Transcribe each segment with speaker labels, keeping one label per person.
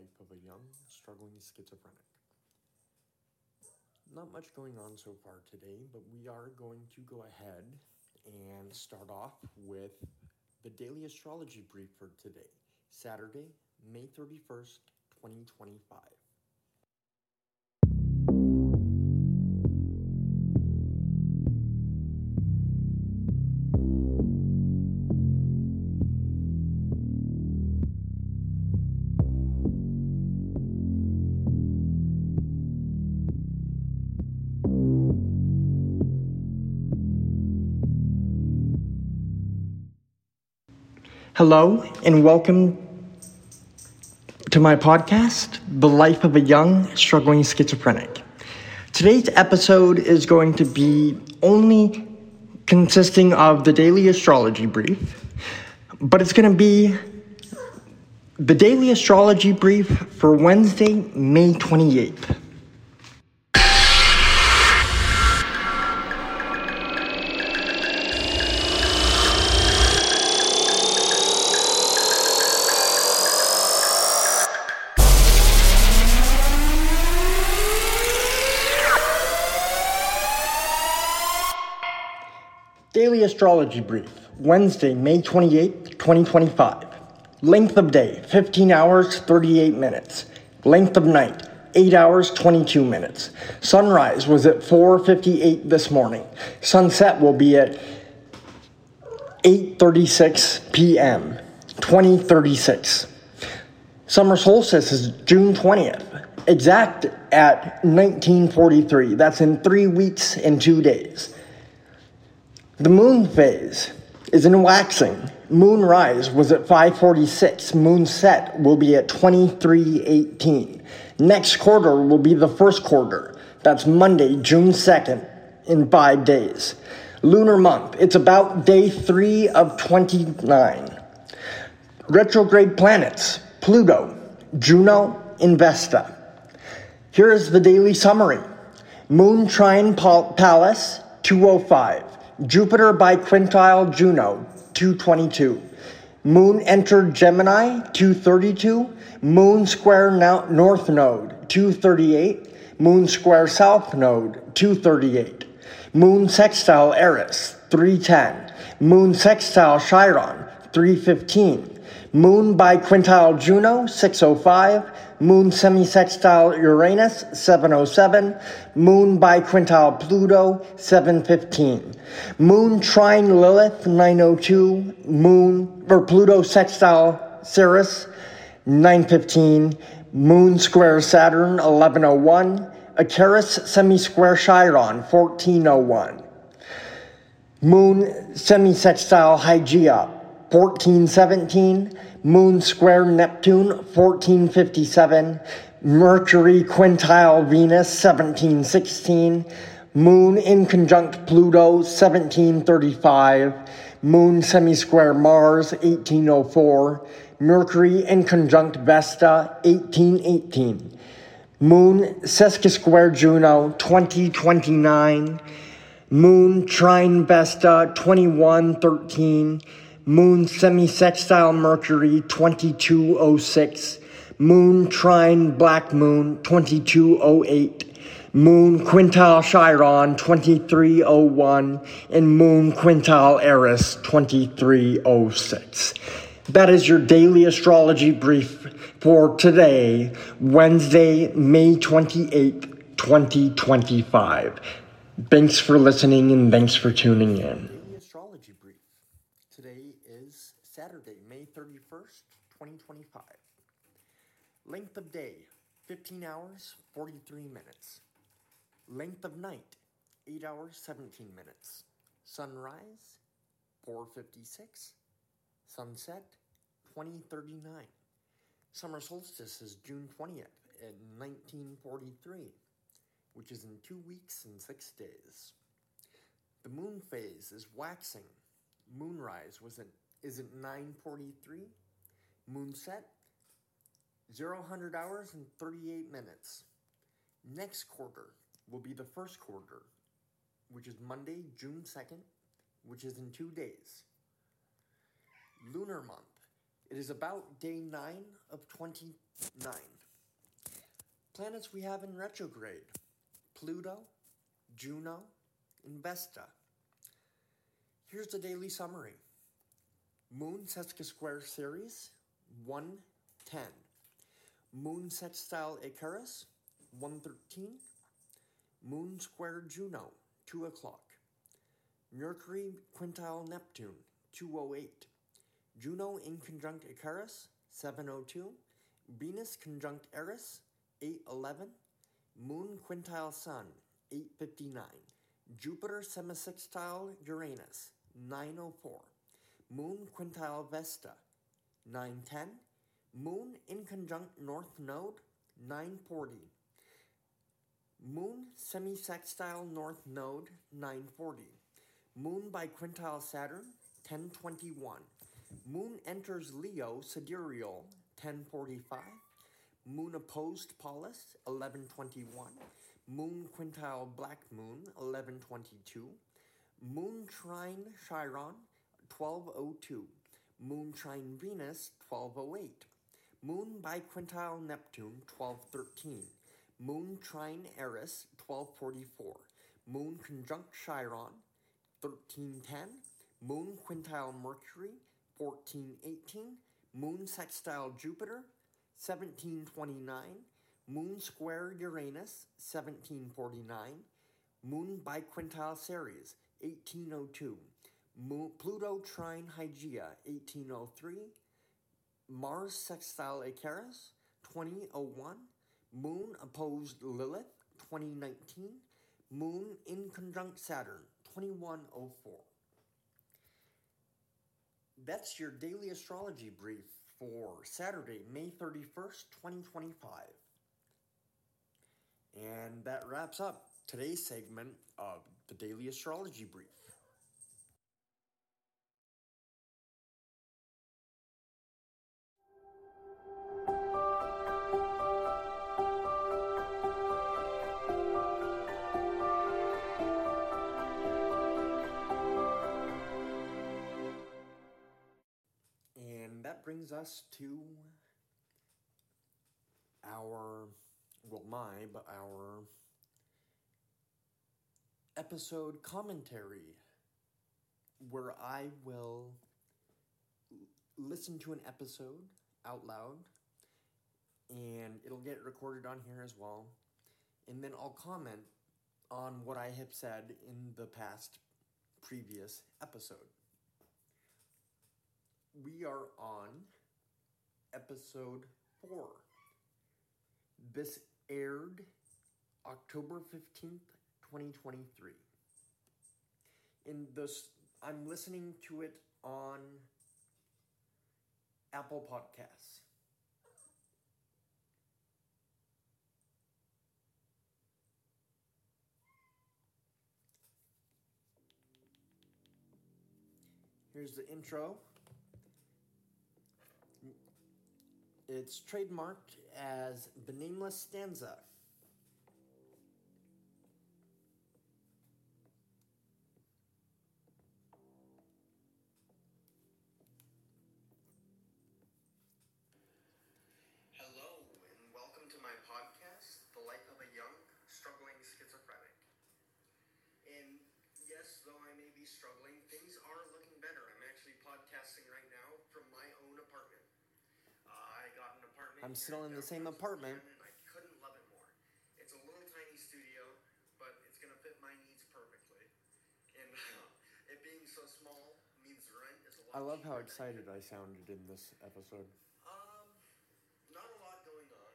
Speaker 1: life of a young, struggling schizophrenic. Not much going on so far today, but we are going to go ahead and start off with the daily astrology brief for today, Saturday, May 31st, 2025.
Speaker 2: Hello, and welcome to my podcast, The Life of a Young, Struggling Schizophrenic. Today's episode is going to be only consisting of the daily astrology brief, but it's going to be the daily astrology brief for Wednesday, May 28th. Daily Astrology Brief, Wednesday, May 28th, 2025. Length of day, 15 hours, 38 minutes. Length of night, 8 hours, 22 minutes. Sunrise was at 4:58 this morning. Sunset will be at 8:36 p.m., 2036. Summer solstice is June 20th, exact at 1943. That's in 3 weeks and 2 days. The moon phase is in waxing. Moon rise was at 5:46. Moon set will be at 23:18. Next quarter will be the first quarter. That's Monday, June 2nd, in 5 days. Lunar month, it's about day 3 of 29. Retrograde planets, Pluto, Juno, and Vesta. Here is the daily summary. Moon trine Pallas, 205. Jupiter biquintile Juno, 222. Moon entered Gemini, 232. Moon square North Node, 238. Moon square South Node, 238. Moon sextile Eris, 310. Moon sextile Chiron, 315. Moon biquintile Juno, 605. Moon semisextile Uranus, 707. Moon biquintile Pluto, 715. Moon trine Lilith, 902. Pluto sextile Ceres, 915. Moon square Saturn, 1101. Acharis semisquare Chiron, 1401. Moon semisextile Hygeia, 1417. Moon square Neptune, 1457. Mercury quintile Venus, 1716. Moon in conjunct Pluto, 1735. Moon semisquare Mars, 1804. Mercury in conjunct Vesta, 1818. Moon sesquisquare Juno, 2029. Moon trine Vesta, 2113. Moon semisextile Mercury, 2206. Moon trine Black Moon, 2208. Moon quintile Chiron, 2301. And Moon quintile Eris, 2306. That is your daily astrology brief for today, Wednesday, May 28th, 2025. Thanks for listening and thanks for tuning in.
Speaker 1: Daily astrology brief. Today is Saturday, May 31st, 2025. Length of day, 15 hours, 43 minutes. Length of night, 8 hours, 17 minutes. Sunrise, 4:56. Sunset, 2039. Summer solstice is June 20th at 1943, which is in 2 weeks and 6 days. The moon phase is waxing. Moonrise is at 9:43. Moon set, 00 hours and 38 minutes. Next quarter will be the first quarter, which is Monday, June 2nd, which is in 2 days. Lunar month, it is about day 9 of 29. planets we have in retrograde: Pluto, Juno, and Vesta. Here's the daily summary. Moon sesqui-square Ceres, 1:10. Moon sextile Icarus, 1:13. Moon square Juno, 2 o'clock. Mercury quintile Neptune, 2:08. Juno in conjunct Icarus, 7:02. Venus conjunct Eris, 8:11. Moon quintile Sun, 8:59. Jupiter semisextile Uranus, 9:04. Moon quintile Vesta, 9:10. Moon in conjunct North Node, 9:40. Moon semisextile North Node, 9:40. Moon biquintile Saturn, 10:21. Moon enters Leo sidereal, 10:45. Moon opposed Pallas, 11:21. Moon quintile Black Moon, 11:22. Moon trine Chiron, 12:02. Moon trine Venus, 12:08. Moon biquintile Neptune, 12:13. Moon trine Eris, 12:44. Moon conjunct Chiron, 13:10. Moon quintile Mercury, 14:18. Moon sextile Jupiter, 17:29. Moon square Uranus, 17:49. Moon biquintile Ceres, 18:02. Pluto trine Hygeia, 18:03. Mars sextile Icarus, 20:01. Moon opposed Lilith, 2019. Moon in conjunct Saturn, 21:04. That's your daily astrology brief for Saturday, May 31st, 2025. And that wraps up today's segment of the Daily Astrology Brief. And that brings us to our episode commentary, where I will listen to an episode out loud, and it'll get recorded on here as well, and then I'll comment on what I have said in the previous episode. We are on episode 4. This aired October 15th, 2023. I'm listening to it on Apple Podcasts. Here's the intro. It's trademarked as The Nameless Stanza. Hello, and welcome to my podcast, The Life of a Young, Struggling Schizophrenic. And yes, though I may be struggling, things are looking better. I'm actually podcasting right now from my own apartment. I got an apartment. I'm still in the same apartment. And I couldn't love it more. It's a little tiny studio, but it's going to fit my needs perfectly. And it being so small means the rent is a lot. I love how excited I sounded in this episode. Not a lot going on.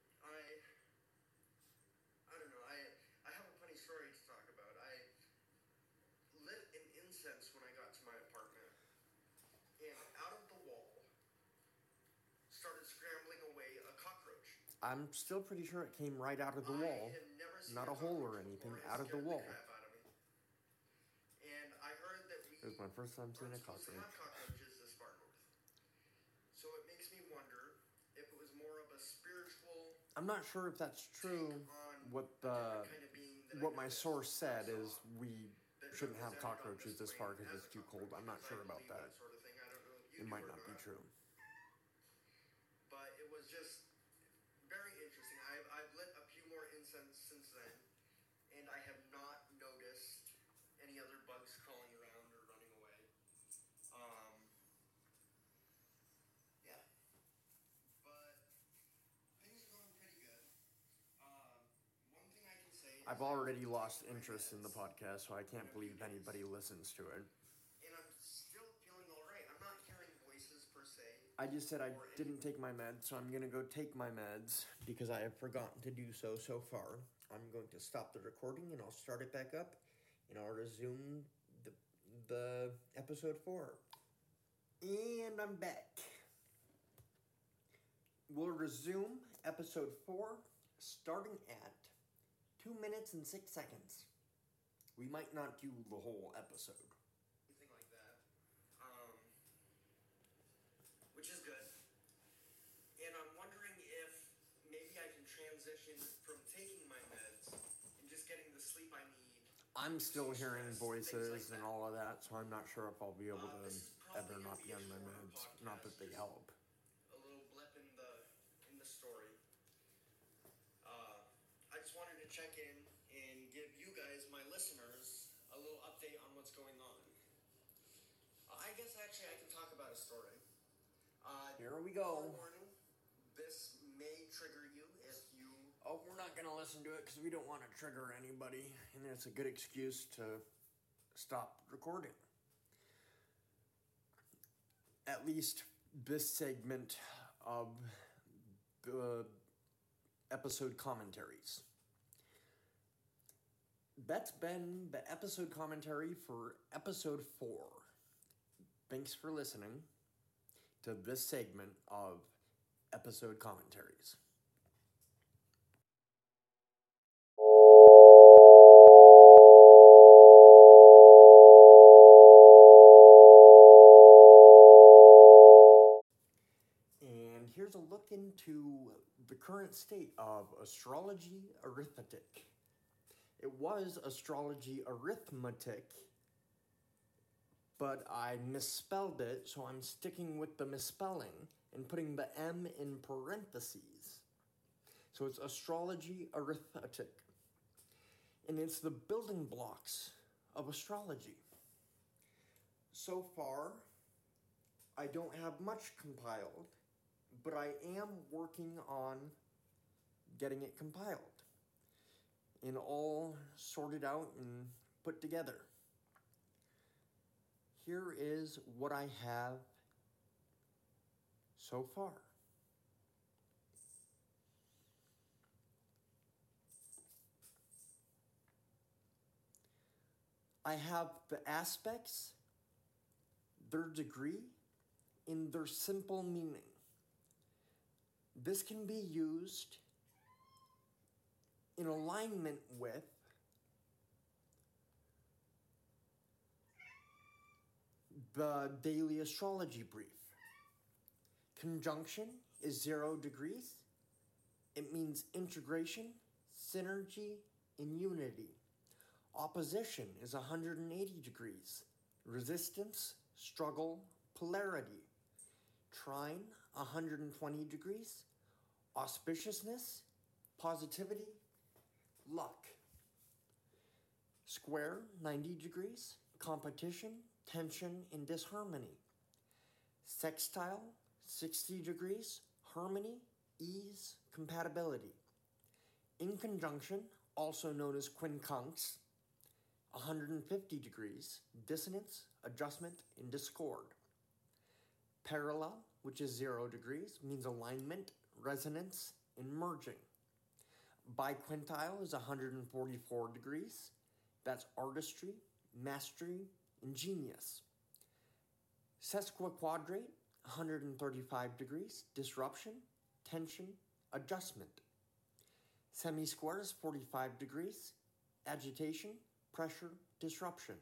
Speaker 1: I don't know. I have a funny story to talk about. I lit an incense when I got to my apartment, and out of the wall started scrambling away a cockroach. I'm still pretty sure it came right out of the wall. Not a hole or anything, out of the wall. And I heard that it was my first time seeing a cockroach. Have cockroaches this far north. So it makes me wonder if it was more of a spiritual. I'm not sure if that's true. What my source said is we shouldn't have cockroaches this far because it's too cold. I'm not sure about that. It might not be true. But it was just very interesting. I've lit a I've already lost interest in the podcast, so I can't believe anybody listens to it.
Speaker 2: And I'm still feeling alright. I'm not hearing voices per se.
Speaker 1: I just said I didn't take my meds, so I'm going to go take my meds because I have forgotten to do so far. I'm going to stop the recording and I'll start it back up and I'll resume the episode 4. And I'm back. We'll resume episode 4 starting at 2 minutes and 6 seconds. We might not do the whole episode.
Speaker 2: Anything like that. Which is good. And I'm wondering if maybe I can transition from taking my meds and just getting the sleep I need.
Speaker 1: I'm still hearing voices and all of that, so I'm not sure if I'll be able to ever not be on my meds. Not that they help.
Speaker 2: A little blip in the story. I just wanted to check in and give you guys, my listeners, a little update on what's going on. I guess actually I can talk about a story.
Speaker 1: Here we go.
Speaker 2: Warning, this may trigger you if you...
Speaker 1: Oh, we're not going to listen to it because we don't want to trigger anybody, and it's a good excuse to stop recording. At least this segment of the episode commentaries. That's been the episode commentary for episode 4. Thanks for listening to this segment of episode commentaries. And here's a look into the current state of astrology arithmetic. It was astrology arithmetic, but I misspelled it, so I'm sticking with the misspelling and putting the M in parentheses. So it's astrology arithmetic. And it's the building blocks of astrology. So far, I don't have much compiled, but I am working on getting it compiled and all sorted out and put together. Here is what I have so far. I have the aspects, their degree, and their simple meaning. This can be used in alignment with the daily astrology brief. Conjunction is 0 degrees. It means integration, synergy, and unity. Opposition is 180 degrees. Resistance, struggle, polarity. Trine, 120 degrees. Auspiciousness, positivity, luck. Square, 90 degrees. Competition, tension, and disharmony. Sextile, 60 degrees. Harmony, ease, compatibility. In conjunction, also known as quincunx, 150 degrees. Dissonance, adjustment, and discord. Parallel, which is 0 degrees, means alignment, resonance, and merging. Biquintile is 144 degrees. That's artistry, mastery, and genius. Sesquiquadrate, 135 degrees. Disruption, tension, adjustment. Semi-square is 45 degrees. Agitation, pressure, disruption.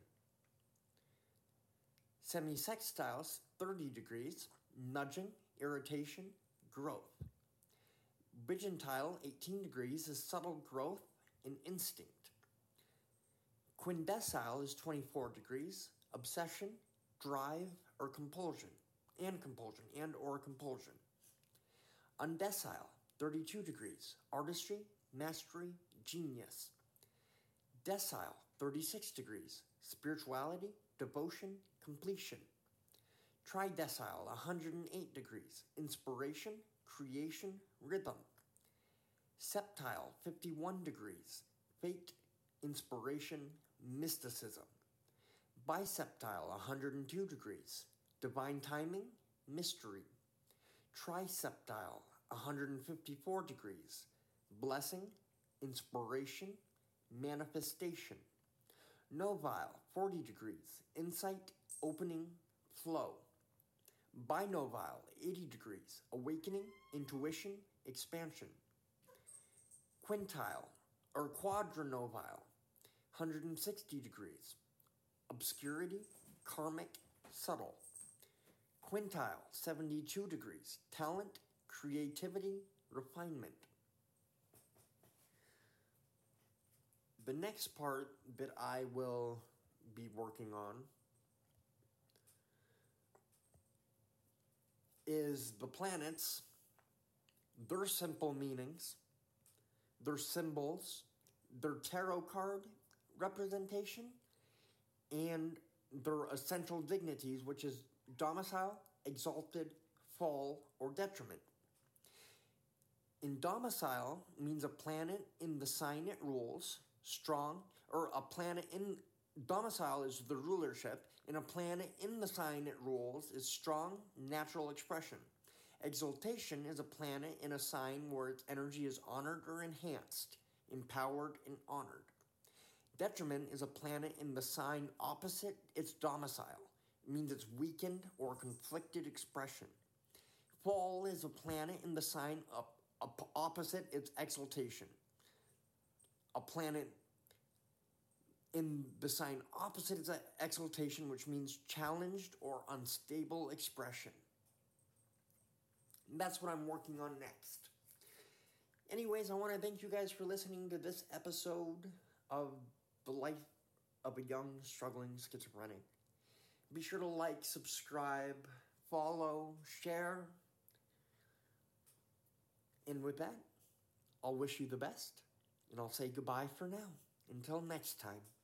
Speaker 1: Semi-sextile is 30 degrees. Nudging, irritation, growth. Bigentile, 18 degrees, is subtle growth and instinct. Quindecile is 24 degrees, obsession, drive, or compulsion, or compulsion. Undecile, 32 degrees, artistry, mastery, genius. Decile, 36 degrees, spirituality, devotion, completion. Tridecile, 108 degrees, inspiration, creation, rhythm. Septile, 51 degrees, fate, inspiration, mysticism. Biseptile, 102 degrees, divine timing, mystery. Triseptile, 154 degrees, blessing, inspiration, manifestation. Novile, 40 degrees, insight, opening, flow. Binovile, 80 degrees, awakening, intuition, expansion. Quadranovile, 160 degrees, obscurity, karmic, subtle. Quintile, 72 degrees, talent, creativity, refinement. The next part that I will be working on is the planets, their simple meanings, their symbols, their tarot card representation, and their essential dignities, which is domicile, exalted, fall, or detriment. In domicile means a planet in the sign it rules, strong, or a planet in domicile is the rulership, and a planet in the sign it rules is strong, natural expression. Exaltation is a planet in a sign where its energy is honored or enhanced, empowered and honored. Detriment is a planet in the sign opposite its domicile. It means it's weakened or conflicted expression. Fall is a planet in the sign opposite its exaltation. A planet in the sign opposite its exaltation, which means challenged or unstable expression. And that's what I'm working on next. Anyways, I want to thank you guys for listening to this episode of The Life of a Young Struggling Schizophrenic. Be sure to like, subscribe, follow, share. And with that, I'll wish you the best, and I'll say goodbye for now. Until next time.